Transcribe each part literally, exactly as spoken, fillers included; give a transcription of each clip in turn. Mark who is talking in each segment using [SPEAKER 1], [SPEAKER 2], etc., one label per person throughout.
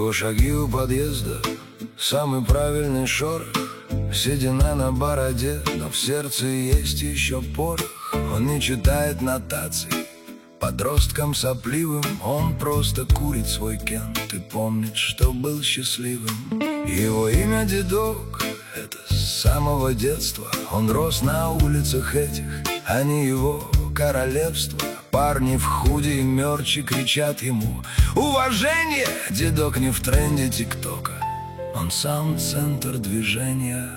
[SPEAKER 1] Его шаги у подъезда, самый правильный шорох, седина на бороде, но в сердце есть еще порох. Он не читает нотаций подросткам сопливым, он просто курит свой кент и помнит, что был счастливым. Его имя Дедок, это с самого детства. Он рос на улицах этих, они его королевство. Парни в худи и мерче кричат ему уважение. Дедок не в тренде тиктока, он сам центр движения.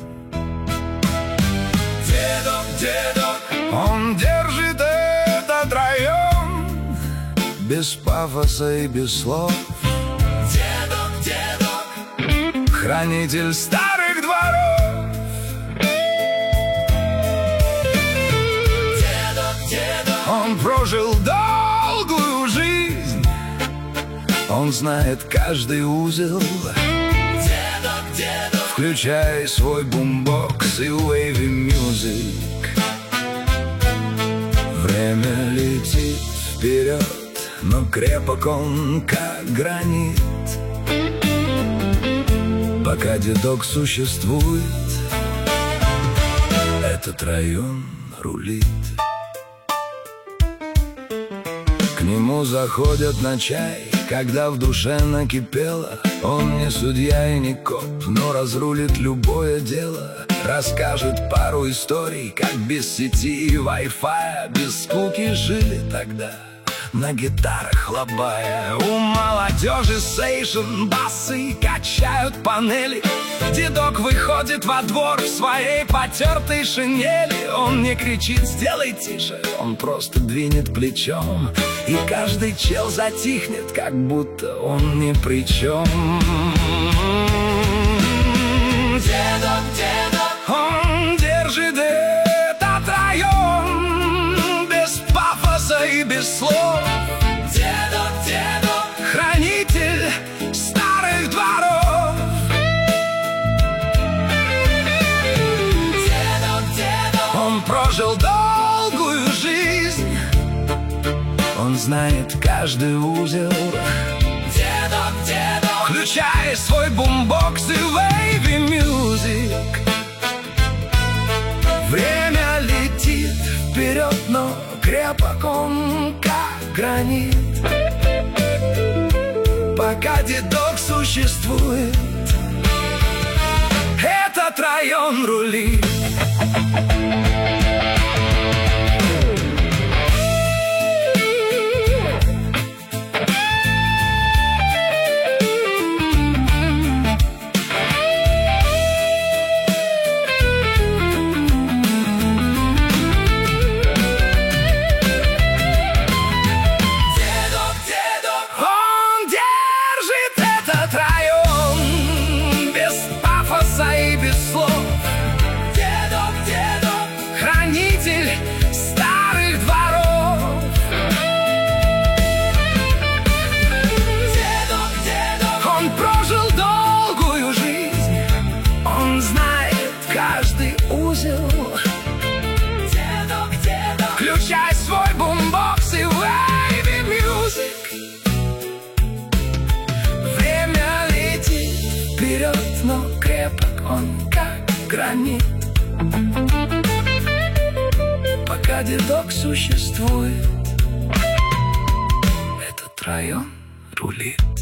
[SPEAKER 1] Дедок, дедок, он держит этот район без пафоса и без слов. Дедок, дедок, хранитель старых дворов. Дедок, дедок, он прожил долгую жизнь, он знает каждый узел. Дедок, дедок, включай свой бумбокс и wavy music. Время летит вперед, но крепок он, как гранит. Пока Дедок существует, этот район рулит. К нему заходят на чай, когда в душе накипело. Он не судья и не коп, но разрулит любое дело. Расскажет пару историй, как без сети и вай-фая, без скуки жили тогда, на гитарах лобая. У молодежи сейшн, басы качают панели. Дедок выходит во двор в своей потертой шинели. Он не кричит «сделай тише», он просто двинет плечом, и каждый чел затихнет, как будто он ни при чем. Дедок, дедок, он держит этот район без пафоса и без слов. Дедок, дедок, хранитель старых дворов. Дедок, дедок, он прожил долгую жизнь, он знает каждый узел. Дедок, дедок, включай свой бумбокс и wavy music. Время летит вперед, но крепок он, как гранит. Пока Дедок существует, этот район рулит. Старых дворов. Дедок, дедок, он прожил долгую жизнь, он знает каждый узел. Дедок, дедок, включай свой бумбокс и wavy music. Время летит вперед, но крепок он, как гранит. Пока Дедок существует, этот район рулит.